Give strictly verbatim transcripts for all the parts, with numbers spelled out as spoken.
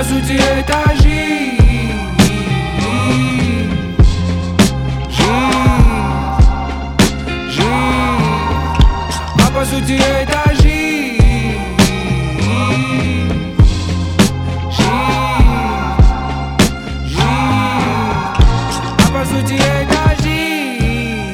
сути это жизнь. Жизнь, жизнь, а по сути это жизнь. Жизнь, жизнь, а по сути это жизнь.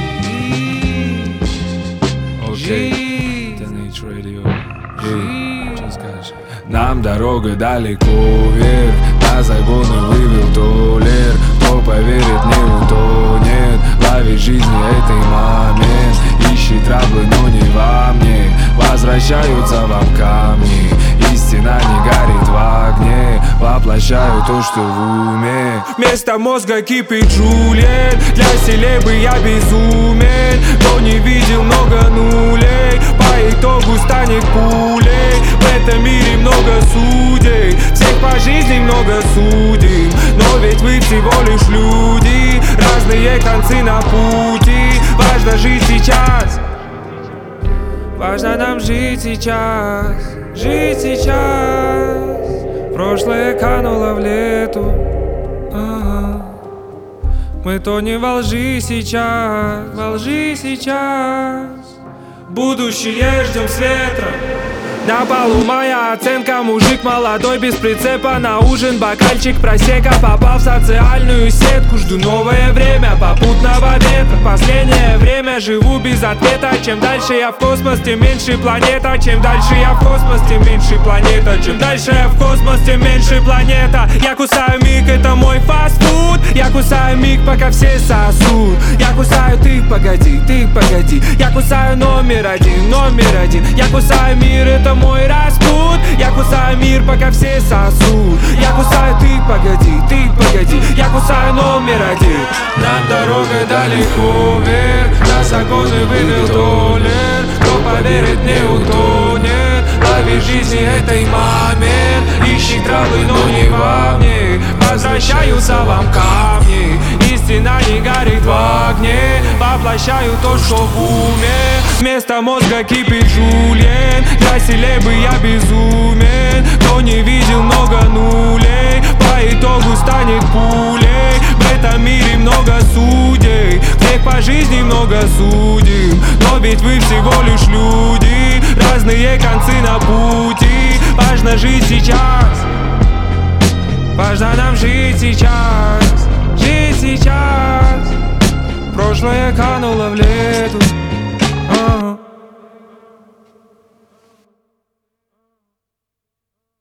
Окей, это Niche Radio. Эй, что скажешь? Нам дорога далеко вверх, на загоны вывел толер. Кто поверит, не утонет. Ловить жизни этой момент. Ищи траблы, но не во мне. Возвращаются вам камни. Истина не горит в огне. Воплощаю то, что в уме. Вместо мозга кипит Джульет. Для селебы я безумен. Кто не видел много нулей, по итогу станет пулей. В этом мире много судей, всех по жизни много судим. Но ведь вы всего лишь люди, разные концы на пути. Важно жить сейчас, важно нам жить сейчас, жить сейчас. Прошлое кануло в лету, ага. Мы тонем во лжи сейчас, во лжи сейчас. Будущее ждем с ветром. На балу моя оценка, мужик молодой без прицепа. На ужин бокальчик просека, попал в социальную сетку. Жду новое время попутного ветра. Последнее время живу без ответа. Чем дальше я в космос, тем меньше планета. Чем дальше я в космос, тем меньше планета. Чем дальше я в космос, тем меньше планета. Я кусаю миг, это мой фастфуд. Я кусаю миг, пока все сосут. Я кусаю ты, погоди, ты, погоди. Я кусаю номер один, номер один. Я кусаю мир, это мой распут. Я кусаю мир, пока все сосут. Я кусаю ты, погоди, ты, погоди. Я кусаю номер один. Над дорогой далеко вверх, на загоны вывел толер. Кто поверит, не утонет. Лови жизни этой момент. Ищи травы, но не во мне. Возвращаются вам камни. Истина не горит в огне. Воплощаю то, что в уме. Вместо мозга кипит Жульен. Для селебы я безумен. Кто не видел много нулей, по итогу станет пулей. В этом мире много судей, всех по жизни много судим. Но ведь вы всего лишь люди, разные концы на пути. Важно жить сейчас, важно нам жить сейчас, жить сейчас. Прошлое кануло в лету.